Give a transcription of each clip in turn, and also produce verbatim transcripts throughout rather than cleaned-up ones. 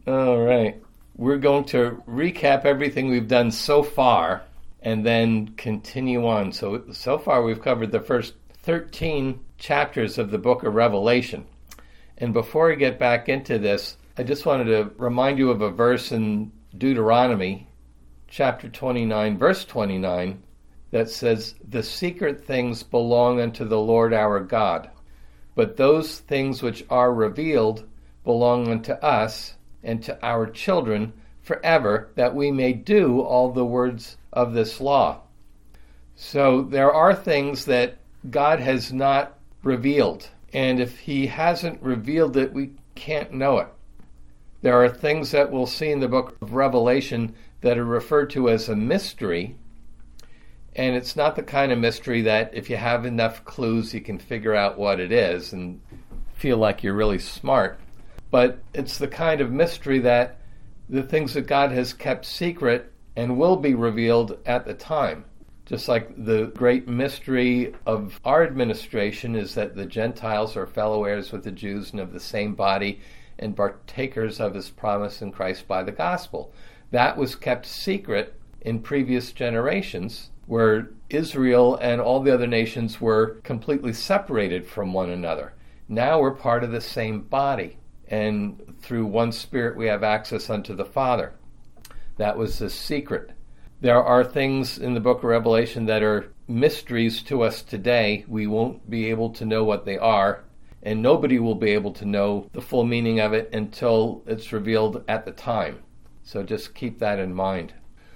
All right. We're going to recap everything we've done so far and then continue on. So, so far we've covered the first thirteen chapters of the book of Revelation. And before I get back into this, I just wanted to remind you of a verse in Deuteronomy, chapter twenty-nine, verse twenty-nine, that says, "The secret things belong unto the Lord our God, but those things which are revealed belong unto us and to our children forever, that we may do all the words of this law." So there are things that God has not revealed, and if he hasn't revealed it, we can't know it. There are things that we'll see in the book of Revelation that are referred to as a mystery, and it's not the kind of mystery that if you have enough clues you can figure out what it is and feel like you're really smart. But it's the kind of mystery that the things that God has kept secret and will be revealed at the time. Just like the great mystery of our administration is that the Gentiles are fellow heirs with the Jews and of the same body and partakers of his promise in Christ by the gospel. That was kept secret in previous generations, where Israel and all the other nations were completely separated from one another. Now we're part of the same body, and through one Spirit we have access unto the Father. That was the secret. There are things in the book of Revelation that are mysteries to us today. We won't be able to know what they are, and nobody will be able to know the full meaning of it until it's revealed at the time. So just keep that in mind.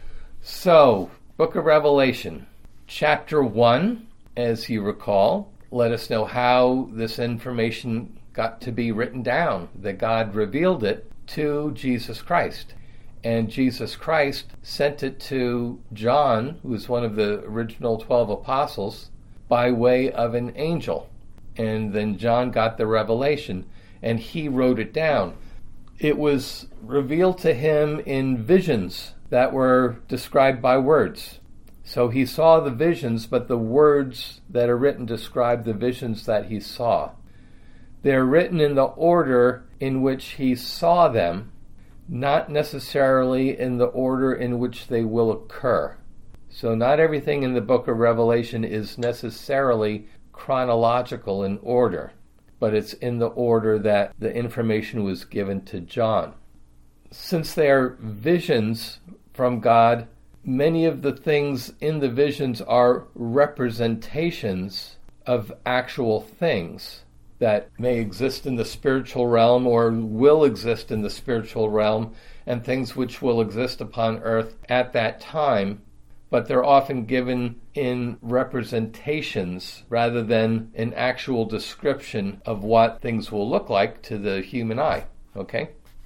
So, book of Revelation, chapter one, as you recall, let us know how this information got to be written down, that God revealed it to Jesus Christ. And Jesus Christ sent it to John, who was one of the original twelve apostles, by way of an angel. And then John got the revelation, and he wrote it down. It was revealed to him in visions that were described by words. So he saw the visions, but the words that are written describe the visions that he saw. They're written in the order in which he saw them, not necessarily in the order in which they will occur. So not everything in the book of Revelation is necessarily chronological in order, but it's in the order that the information was given to John. Since they are visions from God, many of the things in the visions are representations of actual things that may exist in the spiritual realm or will exist in the spiritual realm, and things which will exist upon earth at that time, but they're often given in representations rather than an actual description of what things will look like to the human eye. Okay?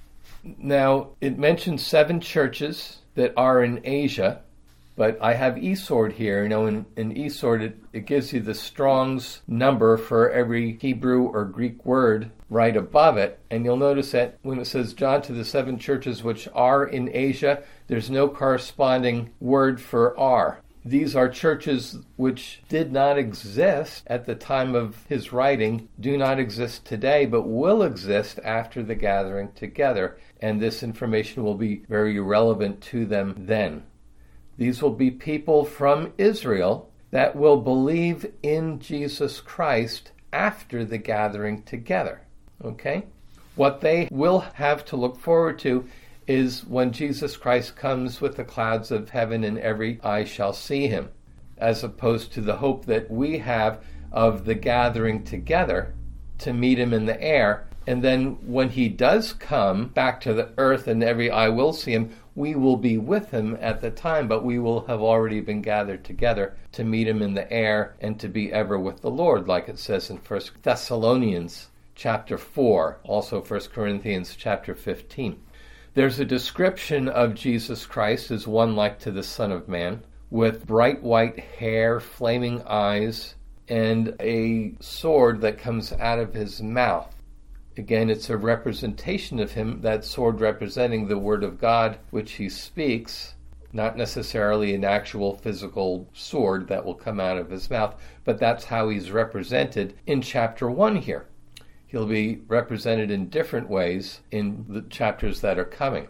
Now, it mentions seven churches that are in Asia, but I have eSword here. You know, in, in eSword, it, it gives you the Strong's number for every Hebrew or Greek word right above it. And you'll notice that when it says John to the seven churches which are in Asia, there's no corresponding word for are. These are churches which did not exist at the time of his writing, do not exist today, but will exist after the gathering together. And this information will be very relevant to them then. These will be people from Israel that will believe in Jesus Christ after the gathering together. Okay? What they will have to look forward to is when Jesus Christ comes with the clouds of heaven and every eye shall see him, as opposed to the hope that we have of the gathering together to meet him in the air. And then when he does come back to the earth and every eye will see him, we will be with him at the time, but we will have already been gathered together to meet him in the air and to be ever with the Lord, like it says in First Thessalonians chapter four, also First Corinthians chapter fifteen. There's a description of Jesus Christ as one like to the Son of Man, with bright white hair, flaming eyes, and a sword that comes out of his mouth. Again, it's a representation of him, that sword representing the Word of God which he speaks, not necessarily an actual physical sword that will come out of his mouth, but that's how he's represented in chapter one here. He'll be represented in different ways in the chapters that are coming.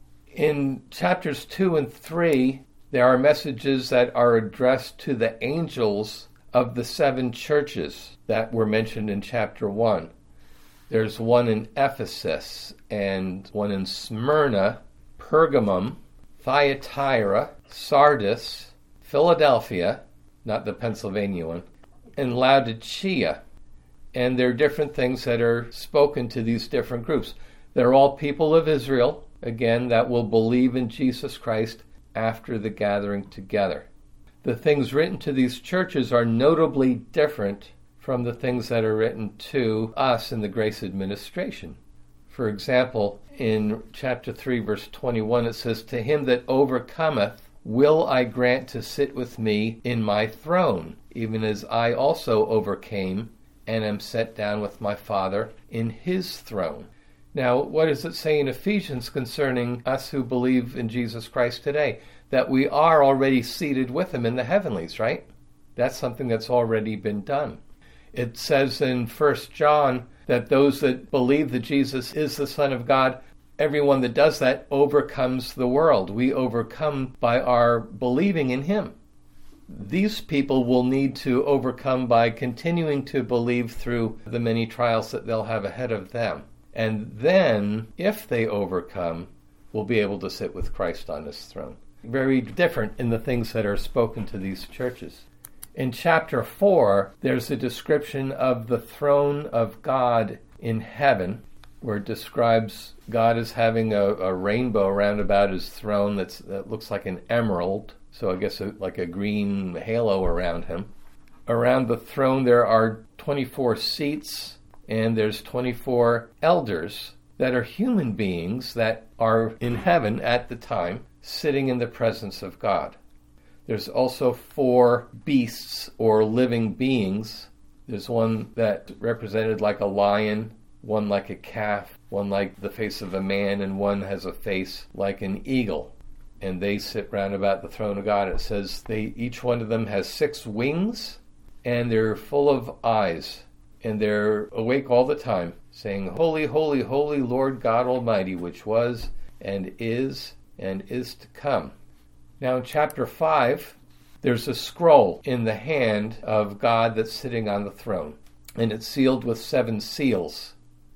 In chapters two and three, there are messages that are addressed to the angels of the seven churches that were mentioned in chapter one. There's one in Ephesus, and one in Smyrna, Pergamum, Thyatira, Sardis, Philadelphia, not the Pennsylvania one, and Laodicea. And there are different things that are spoken to these different groups. They're all people of Israel, again, that will believe in Jesus Christ after the gathering together. The things written to these churches are notably different from the things that are written to us in the grace administration. For example, in chapter three, verse twenty-one, it says, "To him that overcometh will I grant to sit with me in my throne, even as I also overcame and am set down with my Father in his throne." Now, what does it say in Ephesians concerning us who believe in Jesus Christ today? That we are already seated with him in the heavenlies, right? That's something that's already been done. It says in First John that those that believe that Jesus is the Son of God, everyone that does that overcomes the world. We overcome by our believing in him. These people will need to overcome by continuing to believe through the many trials that they'll have ahead of them. And then, if they overcome, we'll be able to sit with Christ on his throne. Very different in the things that are spoken to these churches. In chapter four, there's a description of the throne of God in heaven, where it describes God as having a, a rainbow round about his throne that's, that looks like an emerald, so I guess a, like a green halo around him. Around the throne there are twenty-four seats, and there's twenty-four elders that are human beings that are in heaven at the time, sitting in the presence of God. There's also four beasts or living beings. There's one that represented like a lion, one like a calf, one like the face of a man, and one has a face like an eagle. And they sit round about the throne of God. It says they each one of them has six wings, and they're full of eyes, and they're awake all the time, saying, "Holy, holy, holy Lord God Almighty, which was and is and is to come." Now in chapter five, there's a scroll in the hand of God that's sitting on the throne, and it's sealed with seven seals.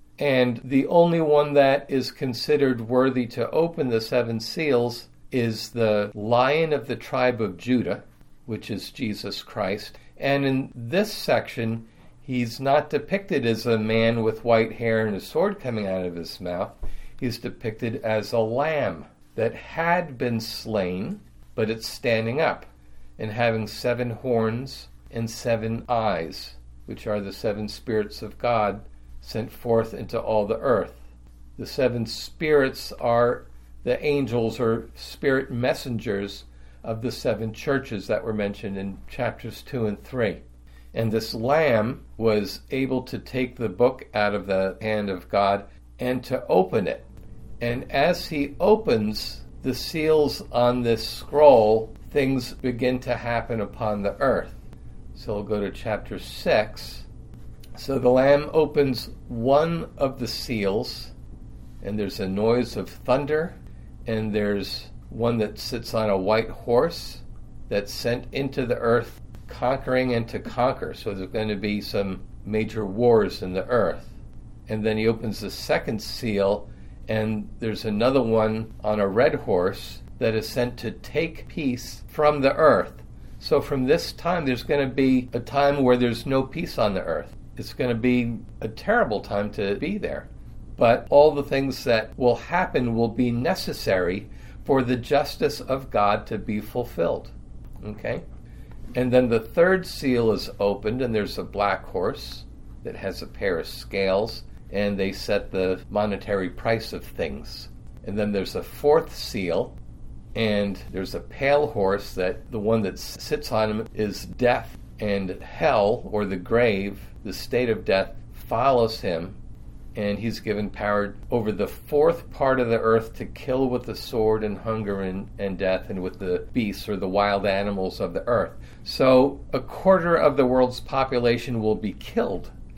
And the only one that is considered worthy to open the seven seals is the Lion of the tribe of Judah, which is Jesus Christ. And in this section, he's not depicted as a man with white hair and a sword coming out of his mouth. He's depicted as a lamb that had been slain, but it's standing up and having seven horns and seven eyes, which are the seven spirits of God sent forth into all the earth. The seven spirits are the angels or spirit messengers of the seven churches that were mentioned in chapters two and three. And this lamb was able to take the book out of the hand of God and to open it. And as he opens the seals on this scroll, things begin to happen upon the earth. So we'll go to chapter six. So the Lamb opens one of the seals, and there's a noise of thunder, and there's one that sits on a white horse that's sent into the earth, conquering and to conquer. So there's going to be some major wars in the earth. And then he opens the second seal, and there's another one on a red horse that is sent to take peace from the earth. So from this time, there's going to be a time where there's no peace on the earth. It's going to be a terrible time to be there. But all the things that will happen will be necessary for the justice of God to be fulfilled. Okay? And then the third seal is opened, and there's a black horse that has a pair of scales, and they set the monetary price of things. And then there's a fourth seal, and there's a pale horse that the one that sits on him is death, and hell, or the grave, the state of death, follows him, and he's given power over the fourth part of the earth to kill with the sword and hunger and, and death, and with the beasts or the wild animals of the earth. So a quarter of the world's population will be killed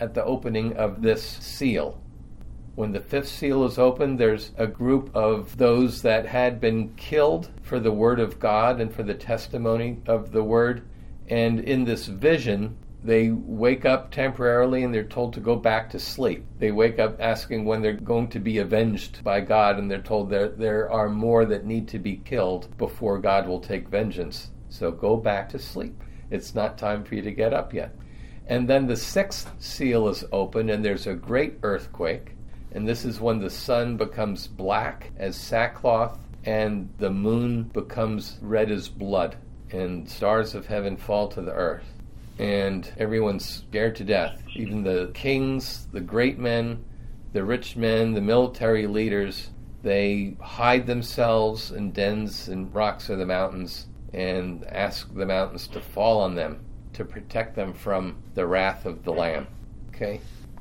at the opening of this seal. When the fifth seal is opened, there's a group of those that had been killed for the word of God and for the testimony of the word. And in this vision, they wake up temporarily and they're told to go back to sleep. They wake up asking when they're going to be avenged by God, and they're told there, there are more that need to be killed before God will take vengeance. So go back to sleep. It's not time for you to get up yet. And then the sixth seal is opened, and there's a great earthquake. And this is when the sun becomes black as sackcloth, and the moon becomes red as blood, and stars of heaven fall to the earth. And everyone's scared to death. Even the kings, the great men, the rich men, the military leaders, they hide themselves in dens and rocks of the mountains and ask the mountains to fall on them to protect them from the wrath of the Lamb. Okay?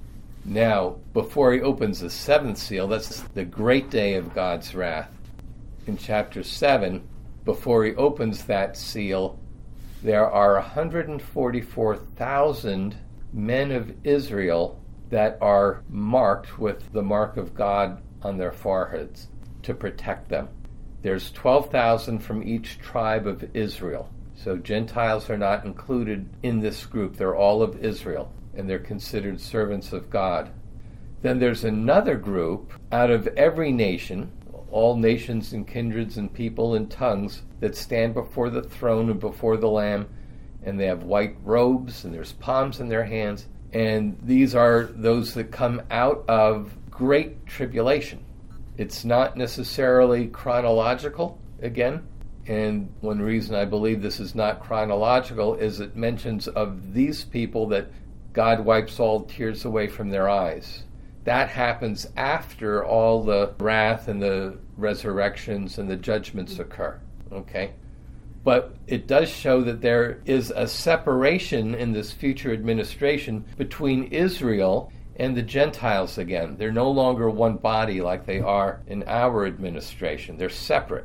Now, before he opens the seventh seal, that's the great day of God's wrath. In chapter seven, before he opens that seal, there are one hundred forty-four thousand men of Israel that are marked with the mark of God on their foreheads to protect them. There's twelve thousand from each tribe of Israel. So Gentiles are not included in this group. They're all of Israel, and they're considered servants of God. Then there's another group out of every nation, all nations and kindreds and people and tongues, that stand before the throne and before the Lamb, and they have white robes, and there's palms in their hands, and these are those that come out of great tribulation. It's not necessarily chronological, again, and one reason I believe this is not chronological is it mentions of these people that God wipes all tears away from their eyes. That happens after all the wrath and the resurrections and the judgments occur, okay? But it does show that there is a separation in this future administration between Israel and the Gentiles again. They're no longer one body like they are in our administration. They're separate.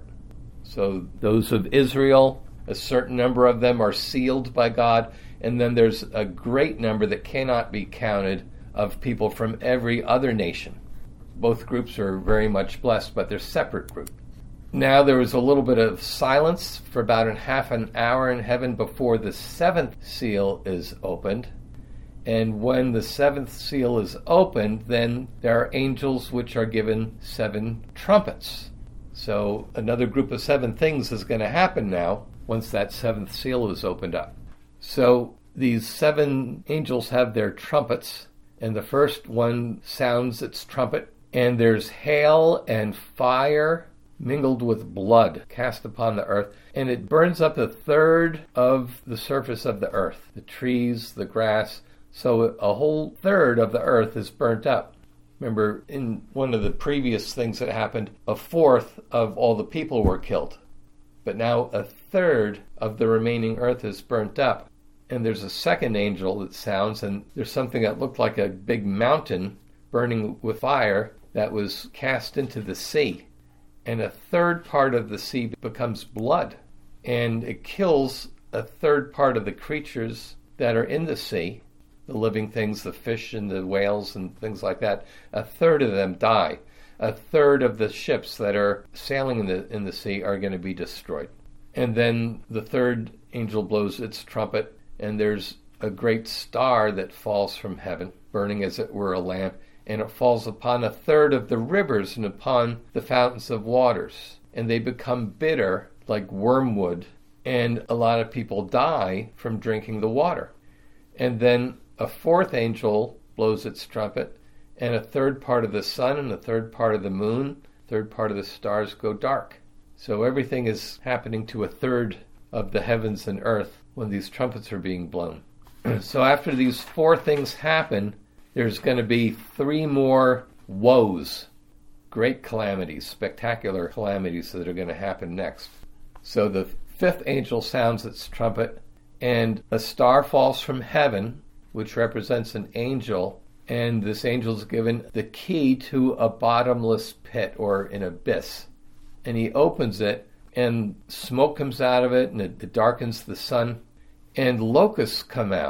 So those of Israel, a certain number of them are sealed by God, and then there's a great number that cannot be counted of people from every other nation. Both groups are very much blessed, but they're separate groups. Now there was a little bit of silence for about a half an hour in heaven before the seventh seal is opened. And when the seventh seal is opened, then there are angels which are given seven trumpets. So another group of seven things is going to happen now once that seventh seal is opened up. So these seven angels have their trumpets, and the first one sounds its trumpet, and there's hail and fire mingled with blood cast upon the earth, and it burns up a third of the surface of the earth, the trees, the grass. So a whole third of the earth is burnt up. Remember, in one of the previous things that happened, a fourth of all the people were killed. But now a third of the remaining earth is burnt up. And there's a second angel that sounds, and there's something that looked like a big mountain burning with fire that was cast into the sea. And a third part of the sea becomes blood. And it kills a third part of the creatures that are in the sea, the living things, the fish and the whales and things like that. A third of them die. A third of the ships that are sailing in the in the sea are going to be destroyed. And then the third angel blows its trumpet, and there's a great star that falls from heaven, burning as it were a lamp, and it falls upon a third of the rivers and upon the fountains of waters. And they become bitter like wormwood, and a lot of people die from drinking the water. And then a fourth angel blows its trumpet, and a third part of the sun and a third part of the moon, a third part of the stars go dark. So everything is happening to a third of the heavens and earth when these trumpets are being blown. So after these four things happen, there's going to be three more woes, great calamities, spectacular calamities that are going to happen next. So the fifth angel sounds its trumpet, and a star falls from heaven, which represents an angel, and this angel is given the key to a bottomless pit or an abyss. And he opens it, and smoke comes out of it, and it, it darkens the sun, and locusts come out.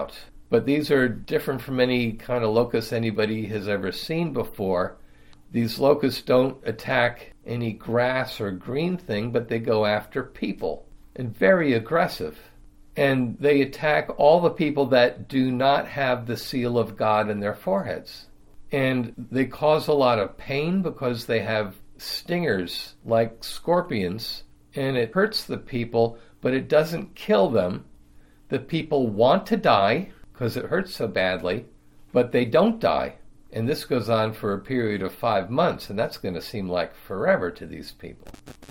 But these are different from any kind of locusts anybody has ever seen before. These locusts don't attack any grass or green thing, but they go after people, and very aggressive. And they attack all the people that do not have the seal of God in their foreheads. And they cause a lot of pain because they have stingers like scorpions, and it hurts the people, but it doesn't kill them. The people want to die because it hurts so badly, but they don't die. And this goes on for a period of five months, and that's going to seem like forever to these people.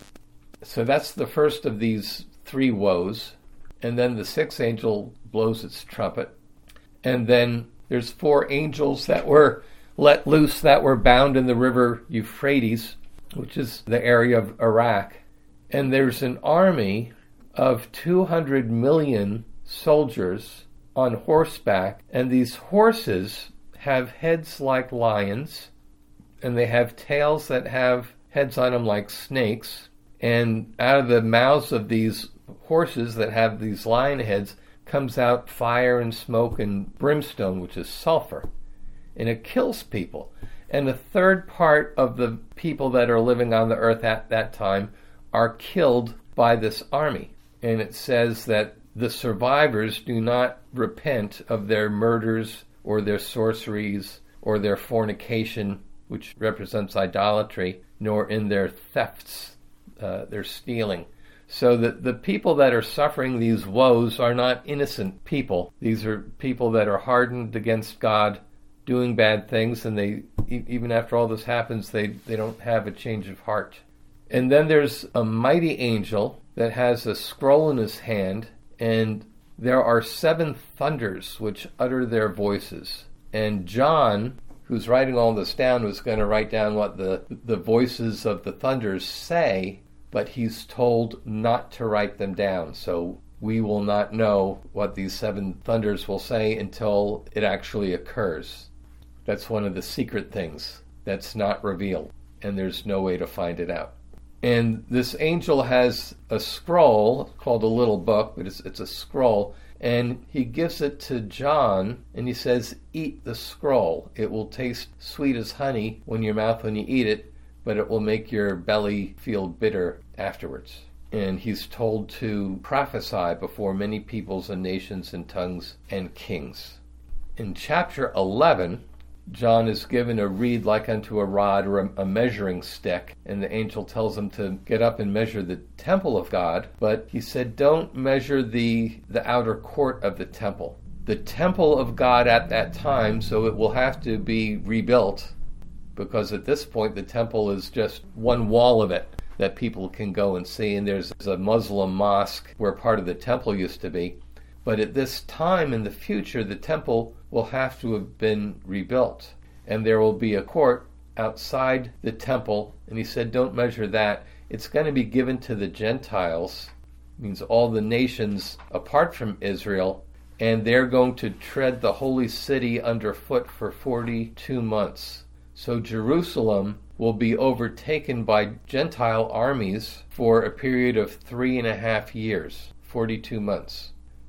So that's the first of these three woes. And then the sixth angel blows its trumpet. And then there's four angels that were let loose, that were bound in the river Euphrates, which is the area of Iraq. And there's an army of two hundred million soldiers on horseback. And these horses have heads like lions, and they have tails that have heads on them like snakes. And out of the mouths of these horses that have these lion heads comes out fire and smoke and brimstone, which is sulfur. And it kills people. And a third part of the people that are living on the earth at that time are killed by this army. And it says that the survivors do not repent of their murders or their sorceries or their fornication, which represents idolatry, nor in their thefts, uh, their stealing. So that the people that are suffering these woes are not innocent people. These are people that are hardened against God, doing bad things, and they, even after all this happens, they, they don't have a change of heart. And then there's a mighty angel that has a scroll in his hand, and there are seven thunders which utter their voices. And John, who's writing all this down, was going to write down what the, the voices of the thunders say, but he's told not to write them down. So we will not know what these seven thunders will say until it actually occurs. That's one of the secret things that's not revealed, and there's no way to find it out. And this angel has a scroll called a little book, but it's, it's a scroll, and he gives it to John, and he says, eat the scroll. It will taste sweet as honey in your mouth when you eat it, but it will make your belly feel bitter afterwards. And he's told to prophesy before many peoples and nations and tongues and kings. In chapter eleven, John is given a reed like unto a rod, or a, a measuring stick, and the angel tells him to get up and measure the temple of God, but he said, don't measure the, the outer court of the temple. The temple of God at that time, so it will have to be rebuilt, because at this point the temple is just one wall of it that people can go and see, and there's a Muslim mosque where part of the temple used to be. But at this time in the future, the temple will have to have been rebuilt, and there will be a court outside the temple, and he said, don't measure that. It's going to be given to the Gentiles, means all the nations apart from Israel, and they're going to tread the holy city underfoot for forty-two months. So Jerusalem will be overtaken by Gentile armies for a period of three and a half years, forty-two months.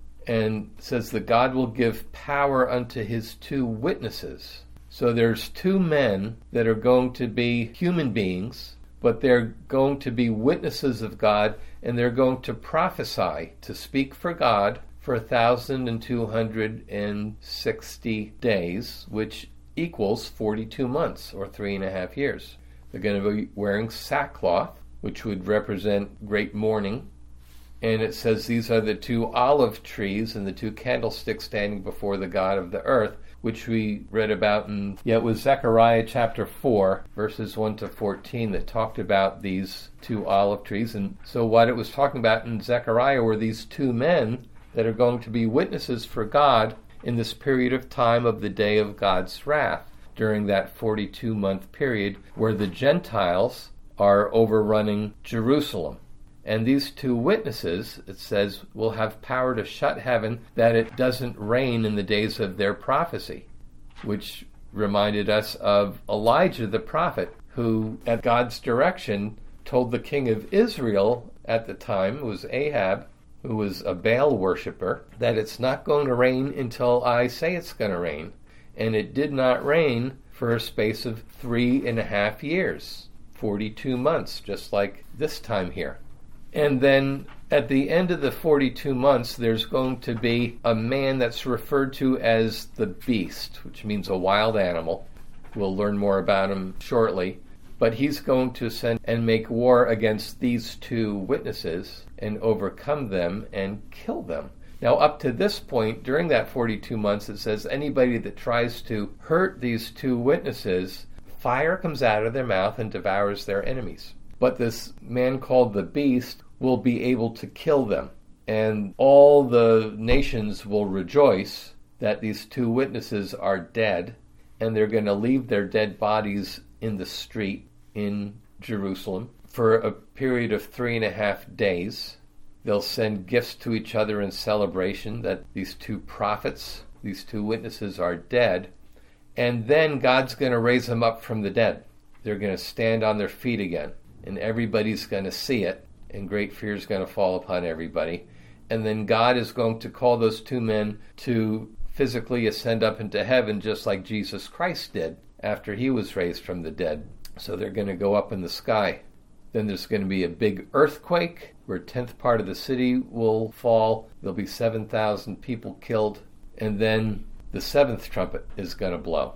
And it says that God will give power unto his two witnesses. So there's two men that are going to be human beings, but they're going to be witnesses of God, and they're going to prophesy, to speak for God for a thousand and two hundred and sixty days, which equals forty-two months, or three and a half years. They're going to be wearing sackcloth, which would represent great mourning. And it says these are the two olive trees and the two candlesticks standing before the God of the earth, which we read about in, yeah, it was Zechariah chapter four, verses one to fourteen, that talked about these two olive trees. And so what it was talking about in Zechariah were these two men that are going to be witnesses for God in this period of time of the day of God's wrath, during that forty-two month period where the Gentiles are overrunning Jerusalem. And these two witnesses, it says, will have power to shut heaven that it doesn't rain in the days of their prophecy, which reminded us of Elijah the prophet, who, at God's direction, told the king of Israel at the time, it was Ahab, who was a Baal worshiper, that it's not going to rain until I say it's going to rain. And it did not rain for a space of three and a half years, forty-two months, just like this time here. And then at the end of the forty-two months, there's going to be a man that's referred to as the beast, which means a wild animal. We'll learn more about him shortly. But he's going to send and make war against these two witnesses and overcome them and kill them. Now, up to this point, during that forty-two months, it says anybody that tries to hurt these two witnesses, fire comes out of their mouth and devours their enemies. But this man called the beast will be able to kill them. And all the nations will rejoice that these two witnesses are dead, and they're going to leave their dead bodies in the street in Jerusalem for a period of three and a half days. They'll send gifts to each other in celebration that these two prophets, these two witnesses are dead. And then God's going to raise them up from the dead. They're going to stand on their feet again. And everybody's going to see it. And great fear is going to fall upon everybody. And then God is going to call those two men to physically ascend up into heaven, just like Jesus Christ did after he was raised from the dead. So they're going to go up in the sky. Then there's going to be a big earthquake where a tenth part of the city will fall. There'll be seven thousand people killed. And then the seventh trumpet is going to blow.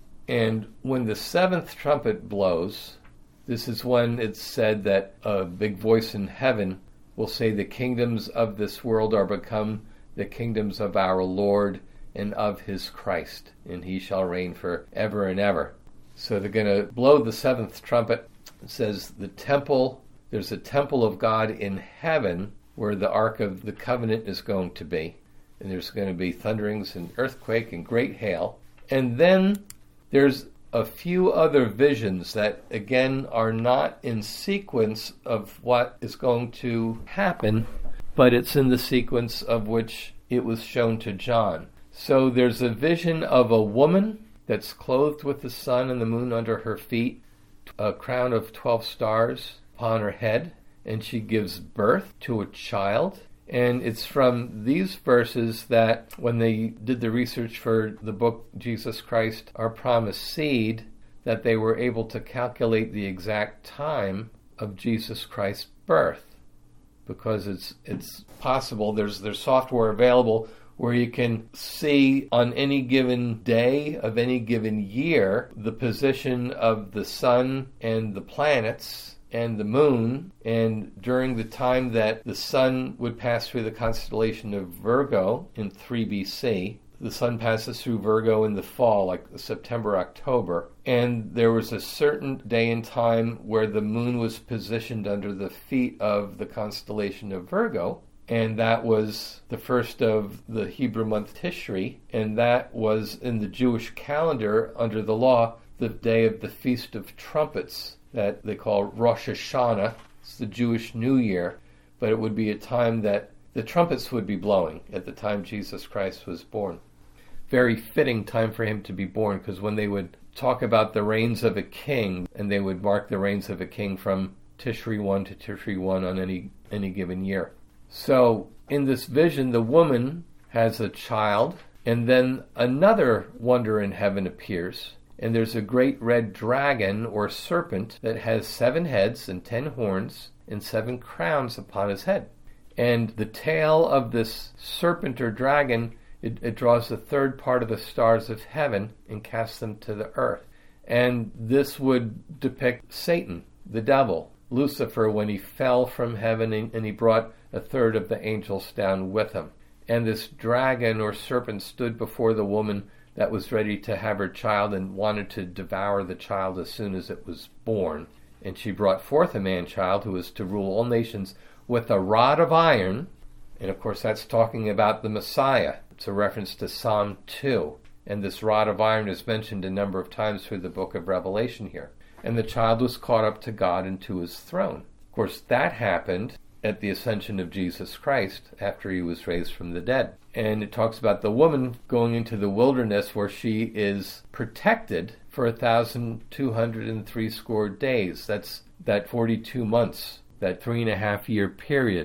And when the seventh trumpet blows, this is when it's said that a big voice in heaven will say, the kingdoms of this world are become the kingdoms of our Lord and of his Christ, and he shall reign forever and ever. So they're going to blow the seventh trumpet. It says the temple, there's a temple of God in heaven where the Ark of the Covenant is going to be. And there's going to be thunderings and earthquake and great hail. And then there's a few other visions that, again, are not in sequence of what is going to happen, but it's in the sequence of which it was shown to John. So there's a vision of a woman that's clothed with the sun and the moon under her feet, a crown of twelve stars upon her head, and she gives birth to a child. And it's from these verses that when they did the research for the book Jesus Christ, Our Promised Seed, that they were able to calculate the exact time of Jesus Christ's birth. Because it's it's possible, there's there's software available where you can see on any given day of any given year the position of the sun and the planets and the moon, and during the time that the sun would pass through the constellation of Virgo in three B C. The sun passes through Virgo in the fall, like September, October, and there was a certain day and time where the moon was positioned under the feet of the constellation of Virgo, and that was the first of the Hebrew month Tishri, and that was in the Jewish calendar under the law the day of the Feast of Trumpets that they call Rosh Hashanah. It's the Jewish New Year, but it would be a time that the trumpets would be blowing at the time Jesus Christ was born. Very fitting time for him to be born, because when they would talk about the reigns of a king, and they would mark the reigns of a king from Tishri one to Tishri one on any any given year. So in this vision, the woman has a child, and then another wonder in heaven appears, and there's a great red dragon or serpent that has seven heads and ten horns and seven crowns upon his head. And the tail of this serpent or dragon, It, it draws the third part of the stars of heaven and casts them to the earth. And this would depict Satan, the devil, Lucifer, when he fell from heaven and, and he brought a third of the angels down with him. And this dragon or serpent stood before the woman that was ready to have her child and wanted to devour the child as soon as it was born. And she brought forth a man-child who was to rule all nations with a rod of iron. And of course that's talking about the Messiah. It's a reference to Psalm two. And this rod of iron is mentioned a number of times through the book of Revelation here. And the child was caught up to God and to his throne. Of course, that happened at the ascension of Jesus Christ after he was raised from the dead. And it talks about the woman going into the wilderness where she is protected for a thousand two hundred and three score days. That's that forty-two months, that three and a half year period.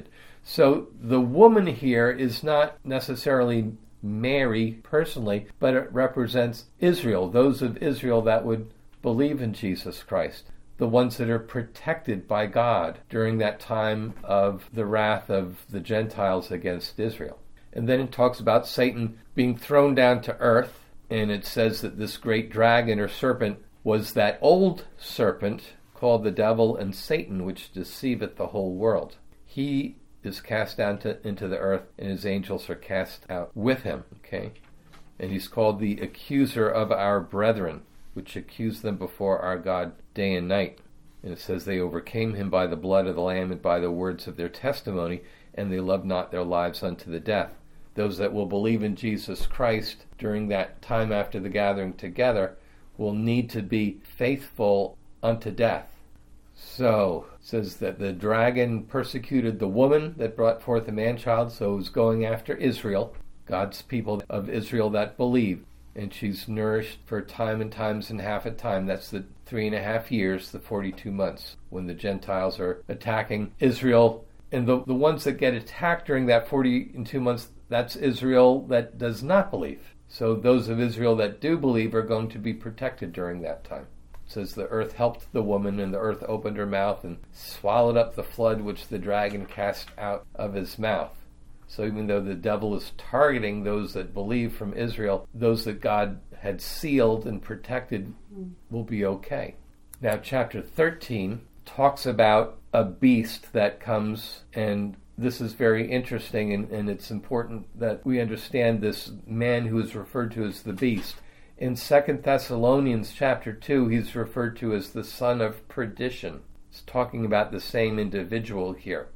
So the woman here is not necessarily Mary personally, but it represents Israel, those of Israel that would believe in Jesus Christ, the ones that are protected by God during that time of the wrath of the Gentiles against Israel. And then it talks about Satan being thrown down to earth, and it says that this great dragon or serpent was that old serpent called the devil and Satan, which deceiveth the whole world. He is cast down to, into the earth, and his angels are cast out with him. Okay, and he's called the accuser of our brethren, which accused them before our God day and night. And it says they overcame him by the blood of the Lamb and by the words of their testimony, and they loved not their lives unto the death. Those that will believe in Jesus Christ during that time after the gathering together will need to be faithful unto death. So, it says that the dragon persecuted the woman that brought forth a man-child, so it was going after Israel, God's people of Israel that believe. And she's nourished for time and times and half a time. That's the three and a half years, the forty-two months, when the Gentiles are attacking Israel. And the, the ones that get attacked during that forty-two months, that's Israel that does not believe. So those of Israel that do believe are going to be protected during that time. It says the earth helped the woman, and the earth opened her mouth and swallowed up the flood which the dragon cast out of his mouth. So even though the devil is targeting those that believe from Israel, those that God had sealed and protected will be okay. Now chapter thirteen talks about a beast that comes, and this is very interesting, and, and it's important that we understand this man who is referred to as the beast. In Second Thessalonians chapter two, he's referred to as the son of perdition. It's talking about the same individual here.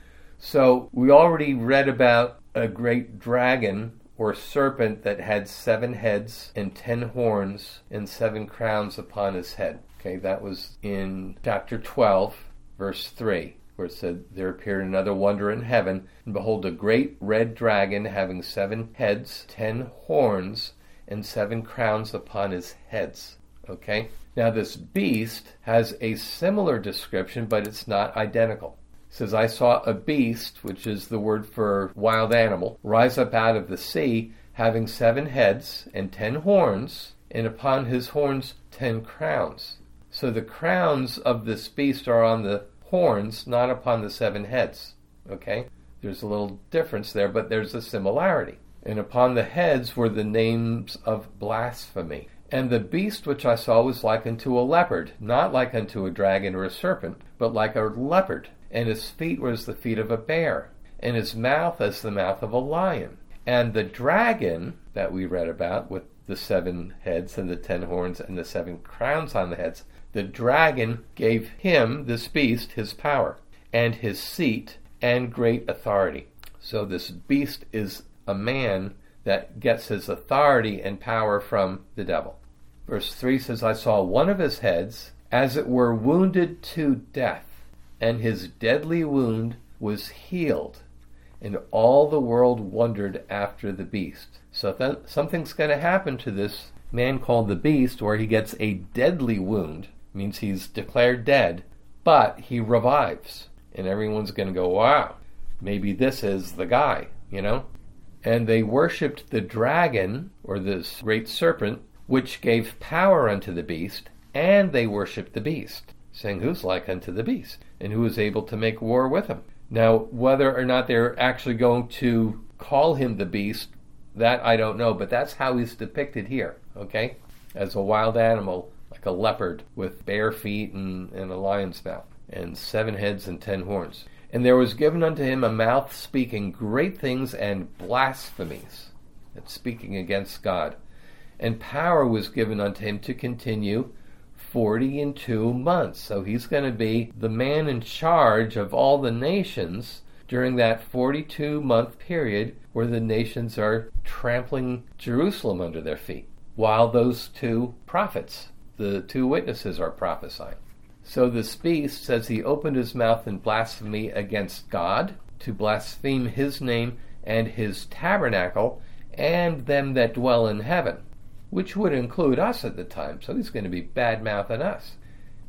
So we already read about a great dragon or serpent that had seven heads and ten horns and seven crowns upon his head. Okay, that was in chapter twelve, verse three, where it said, there appeared another wonder in heaven, and behold, a great red dragon having seven heads, ten horns, and seven crowns upon his heads. Okay? Now this beast has a similar description, but it's not identical. It says, I saw a beast, which is the word for wild animal, rise up out of the sea, having seven heads and ten horns, and upon his horns ten crowns. So the crowns of this beast are on the horns, not upon the seven heads. Okay? There's a little difference there, but there's a similarity. And upon the heads were the names of blasphemy. And the beast which I saw was like unto a leopard, not like unto a dragon or a serpent, but like a leopard. And his feet were as the feet of a bear, and his mouth as the mouth of a lion. And the dragon that we read about, with the seven heads and the ten horns and the seven crowns on the heads, the dragon gave him, this beast, his power, and his seat, and great authority. So this beast is a man that gets his authority and power from the devil. Verse three says, I saw one of his heads, as it were wounded to death, and his deadly wound was healed, and all the world wondered after the beast. So th- something's going to happen to this man called the beast, where he gets a deadly wound, means he's declared dead, but he revives. And everyone's going to go, wow, maybe this is the guy, you know? And they worshipped the dragon, or this great serpent, which gave power unto the beast, and they worshipped the beast, saying, who's like unto the beast, and who is able to make war with him? Now, whether or not they're actually going to call him the beast, that I don't know, but that's how he's depicted here, okay? As a wild animal, like a leopard, with bare feet and, and a lion's mouth, and seven heads and ten horns. And there was given unto him a mouth speaking great things and blasphemies, that's speaking against God. And power was given unto him to continue forty and two months. So he's going to be the man in charge of all the nations during that forty-two month period where the nations are trampling Jerusalem under their feet, while those two prophets, the two witnesses, are prophesying. So this beast says he opened his mouth in blasphemy against God, to blaspheme his name and his tabernacle and them that dwell in heaven, which would include us at the time. So he's going to be bad-mouthing us.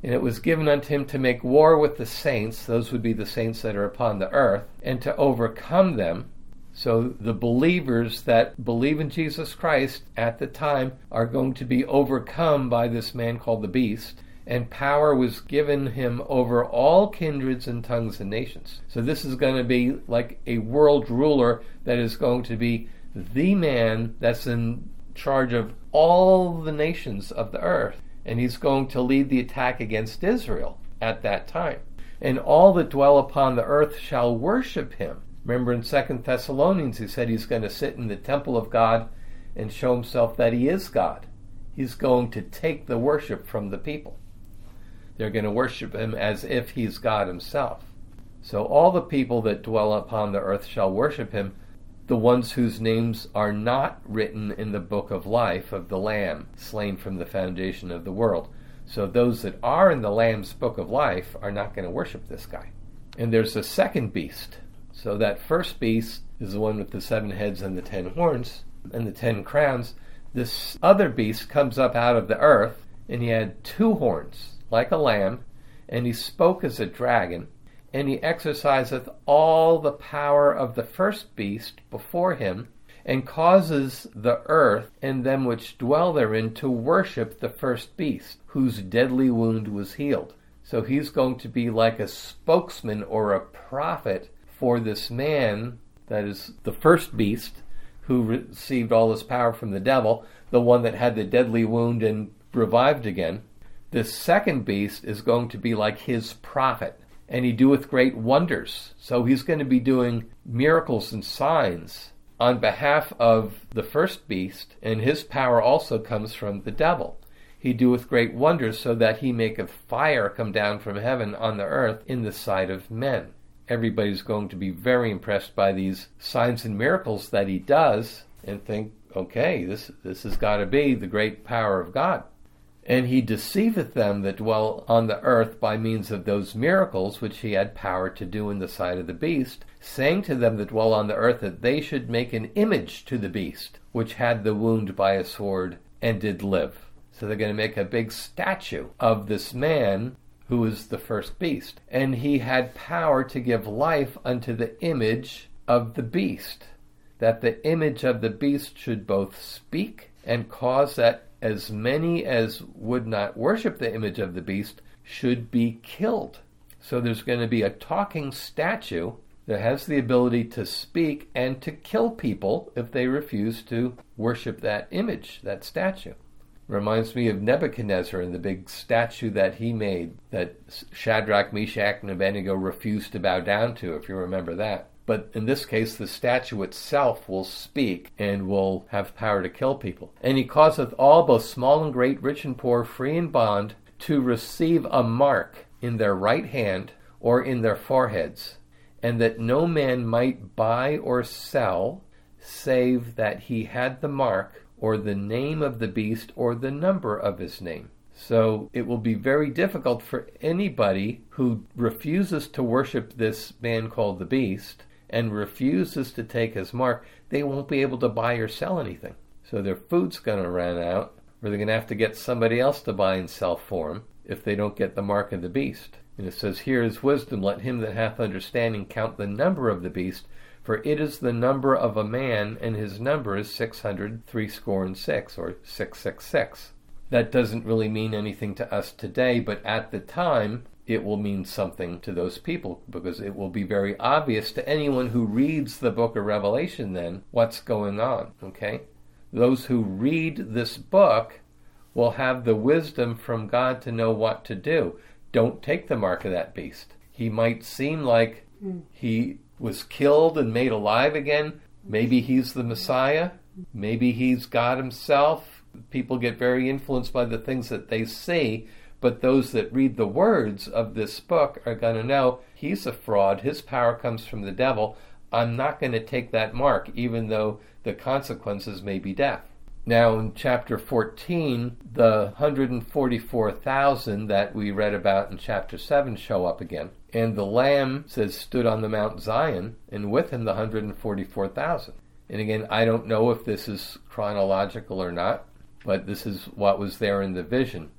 And it was given unto him to make war with the saints, those would be the saints that are upon the earth, and to overcome them. So the believers that believe in Jesus Christ at the time are going to be overcome by this man called the Beast, and power was given him over all kindreds and tongues and nations. So this is going to be like a world ruler that is going to be the man that's in charge of all the nations of the earth. And he's going to lead the attack against Israel at that time. And all that dwell upon the earth shall worship him. Remember in Second Thessalonians, he said he's going to sit in the temple of God and show himself that he is God. He's going to take the worship from the people. They're going to worship him as if he's God himself. So all the people that dwell upon the earth shall worship him, the ones whose names are not written in the book of life of the Lamb, slain from the foundation of the world. So those that are in the Lamb's book of life are not going to worship this guy. And there's a second beast. So that first beast is the one with the seven heads and the ten horns and the ten crowns. This other beast comes up out of the earth, and he had two horns, like a lamb, and he spoke as a dragon, and he exerciseth all the power of the first beast before him, and causes the earth and them which dwell therein to worship the first beast, whose deadly wound was healed. So he's going to be like a spokesman or a prophet for this man that is the first beast, who received all his power from the devil, the one that had the deadly wound and revived again. This second beast is going to be like his prophet, and he doeth great wonders. So he's going to be doing miracles and signs on behalf of the first beast, and his power also comes from the devil. He doeth great wonders, so that he maketh fire come down from heaven on the earth in the sight of men. Everybody's going to be very impressed by these signs and miracles that he does, and think, okay, this this has got to be the great power of God. And he deceiveth them that dwell on the earth by means of those miracles which he had power to do in the sight of the beast, saying to them that dwell on the earth that they should make an image to the beast, which had the wound by a sword and did live. So they're going to make a big statue of this man who is the first beast. And he had power to give life unto the image of the beast, that the image of the beast should both speak and cause that as many as would not worship the image of the beast should be killed. So there's going to be a talking statue that has the ability to speak and to kill people if they refuse to worship that image, that statue. Reminds me of Nebuchadnezzar and the big statue that he made that Shadrach, Meshach, and Abednego refused to bow down to, if you remember that. But in this case, the statue itself will speak and will have power to kill people. And he causeth all, both small and great, rich and poor, free and bond, to receive a mark in their right hand or in their foreheads, and that no man might buy or sell, save that he had the mark, or the name of the beast, or the number of his name. So it will be very difficult for anybody who refuses to worship this man called the beast and refuses to take his mark. They won't be able to buy or sell anything. So their food's going to run out, or they're going to have to get somebody else to buy and sell for them if they don't get the mark of the beast. And it says, here is wisdom, let him that hath understanding count the number of the beast, for it is the number of a man, and his number is six hundred three score and six, or six six six. That doesn't really mean anything to us today, but at the time, it will mean something to those people, because it will be very obvious to anyone who reads the book of Revelation then what's going on, okay? Those who read this book will have the wisdom from God to know what to do. Don't take the mark of that beast. He might seem like he was killed and made alive again. Maybe he's the Messiah. Maybe he's God himself. People get very influenced by the things that they see, but those that read the words of this book are going to know he's a fraud. His power comes from the devil. I'm not going to take that mark, even though the consequences may be death. Now in chapter fourteen, the one hundred forty-four thousand that we read about in chapter seven show up again. And the Lamb, says, stood on the Mount Zion, and with him the one hundred forty-four thousand. And again, I don't know if this is chronological or not, but this is what was there in the vision.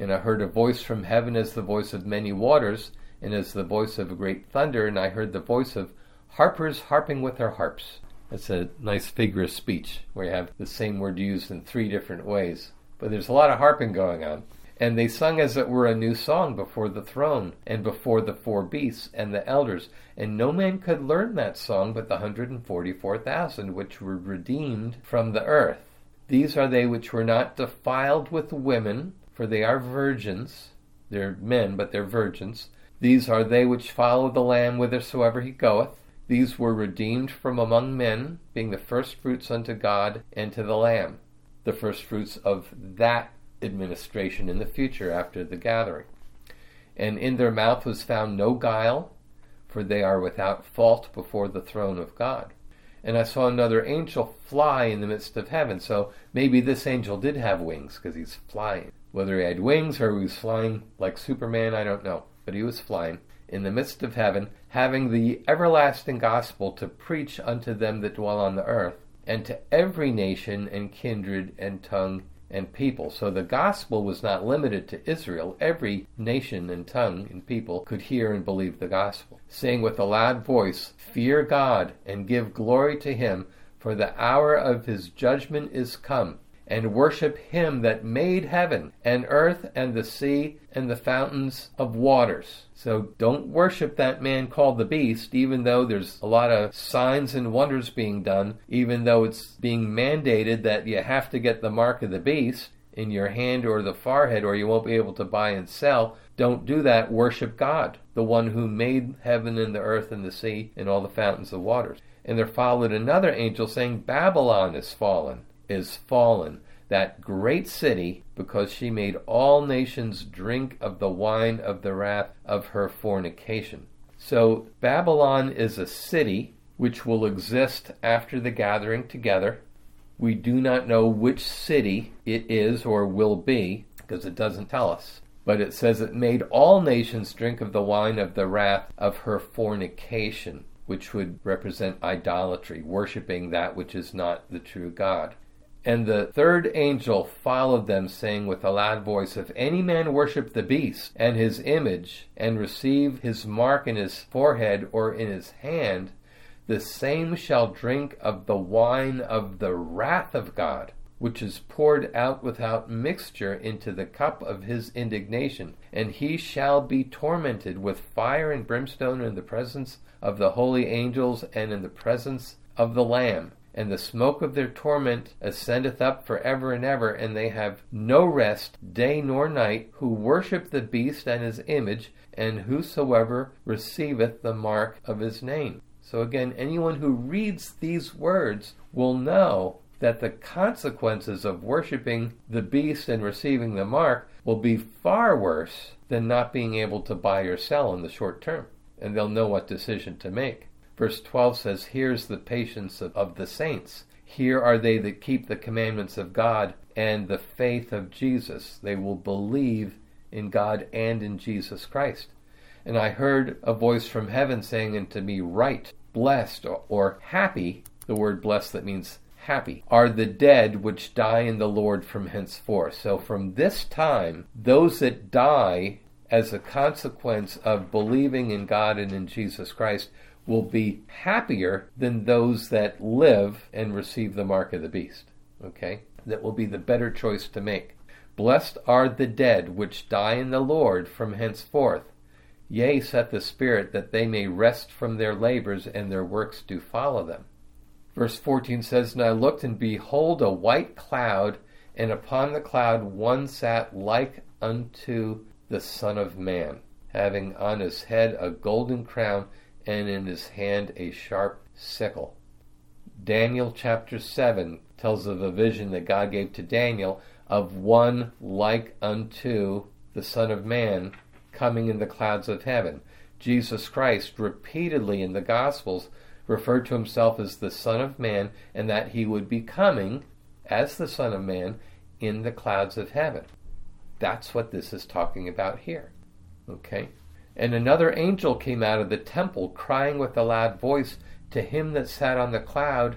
And I heard a voice from heaven as the voice of many waters, and as the voice of a great thunder, and I heard the voice of harpers harping with their harps. That's a nice figure of speech, where you have the same word used in three different ways. But there's a lot of harping going on. And they sung as it were a new song before the throne, and before the four beasts and the elders. And no man could learn that song but the hundred and forty-four thousand which were redeemed from the earth. These are they which were not defiled with women, for they are virgins. They're men, but they're virgins. These are they which follow the Lamb whithersoever he goeth. These were redeemed from among men, being the firstfruits unto God and to the Lamb. The firstfruits of that administration in the future after the gathering. And in their mouth was found no guile, for they are without fault before the throne of God. And I saw another angel fly in the midst of heaven. So maybe this angel did have wings, because he's flying. Whether he had wings or he was flying like Superman, I don't know. But he was flying in the midst of heaven, having the everlasting gospel to preach unto them that dwell on the earth, and to every nation and kindred and tongue and people. So the gospel was not limited to Israel. Every nation and tongue and people could hear and believe the gospel, saying with a loud voice, Fear God, and give glory to him, for the hour of his judgment is come, and worship him that made heaven and earth and the sea and the fountains of waters. So don't worship that man called the beast, even though there's a lot of signs and wonders being done, even though it's being mandated that you have to get the mark of the beast in your hand or the forehead or you won't be able to buy and sell. Don't do that. Worship God, the one who made heaven and the earth and the sea and all the fountains of waters. And there followed another angel saying, Babylon is fallen, is fallen, that great city, because she made all nations drink of the wine of the wrath of her fornication. So Babylon is a city which will exist after the gathering together. We do not know which city it is or will be, because it doesn't tell us. But it says it made all nations drink of the wine of the wrath of her fornication, which would represent idolatry, worshiping that which is not the true God. And the third angel followed them, saying with a loud voice, If any man worship the beast and his image, and receive his mark in his forehead or in his hand, the same shall drink of the wine of the wrath of God, which is poured out without mixture into the cup of his indignation. And he shall be tormented with fire and brimstone in the presence of the holy angels and in the presence of the Lamb. And the smoke of their torment ascendeth up for ever and ever, and they have no rest day nor night, who worship the beast and his image, and whosoever receiveth the mark of his name. So again, anyone who reads these words will know that the consequences of worshiping the beast and receiving the mark will be far worse than not being able to buy or sell in the short term. And they'll know what decision to make. Verse twelve says, Here's the patience of, of the saints. Here are they that keep the commandments of God and the faith of Jesus. They will believe in God and in Jesus Christ. And I heard a voice from heaven saying unto me, Right, blessed, or, or happy, the word blessed that means happy, are the dead which die in the Lord from henceforth. So from this time, those that die as a consequence of believing in God and in Jesus Christ will be happier than those that live and receive the mark of the beast. Okay? That will be the better choice to make. Blessed are the dead which die in the Lord from henceforth. Yea, saith the Spirit, that they may rest from their labors, and their works do follow them. Verse fourteen says, And I looked, and behold a white cloud, and upon the cloud one sat like unto the Son of Man, having on his head a golden crown, and in his hand a sharp sickle. Daniel chapter seven tells of a vision that God gave to Daniel of one like unto the Son of Man coming in the clouds of heaven. Jesus Christ repeatedly in the Gospels referred to himself as the Son of Man, and that he would be coming as the Son of Man in the clouds of heaven. That's what this is talking about here. Okay? And another angel came out of the temple, crying with a loud voice to him that sat on the cloud,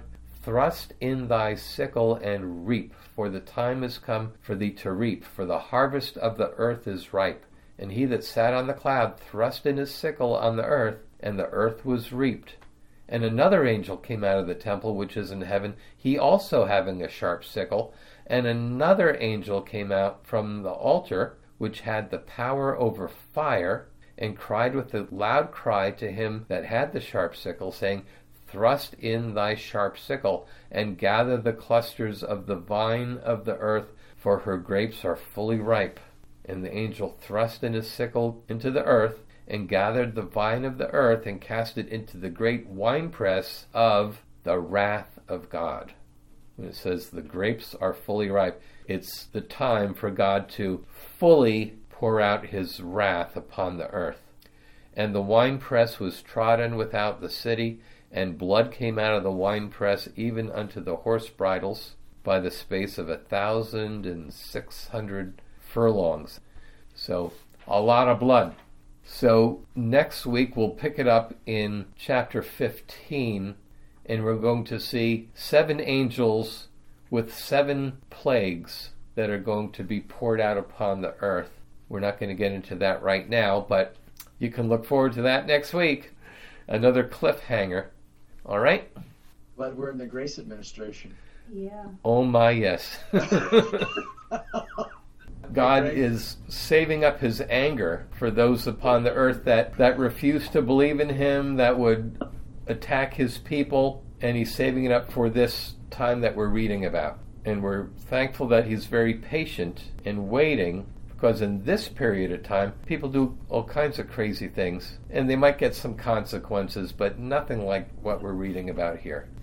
Thrust in thy sickle and reap, for the time is come for thee to reap, for the harvest of the earth is ripe. And he that sat on the cloud thrust in his sickle on the earth, and the earth was reaped. And another angel came out of the temple which is in heaven, he also having a sharp sickle. And another angel came out from the altar, which had the power over fire, and cried with a loud cry to him that had the sharp sickle, saying, Thrust in thy sharp sickle, and gather the clusters of the vine of the earth, for her grapes are fully ripe. And the angel thrust in his sickle into the earth, and gathered the vine of the earth, and cast it into the great winepress of the wrath of God. When it says the grapes are fully ripe, it's the time for God to fully pour out his wrath upon the earth. And the winepress was trodden without the city, and blood came out of the winepress even unto the horse bridles by the space of a thousand and six hundred furlongs. So, a lot of blood. So, next week we'll pick it up in chapter fifteen, and we're going to see seven angels with seven plagues that are going to be poured out upon the earth. We're not going to get into that right now, but you can look forward to that next week. Another cliffhanger. All right? Glad we're in the Grace administration. Yeah. Oh my, yes. God Okay. is saving up his anger for those upon the earth that, that refuse to believe in him, that would attack his people, and he's saving it up for this time that we're reading about. And we're thankful that he's very patient in waiting, because in this period of time, people do all kinds of crazy things, and they might get some consequences, but nothing like what we're reading about here.